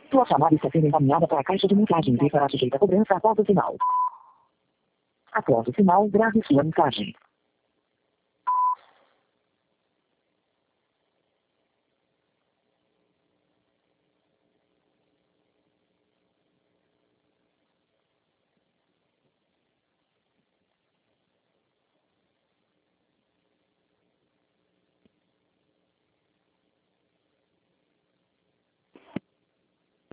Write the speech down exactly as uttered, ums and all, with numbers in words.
Sua chamada está sendo encaminhada para a caixa de mensagens e será sujeita a cobrança após o sinal. Após o sinal, grave sua mensagem.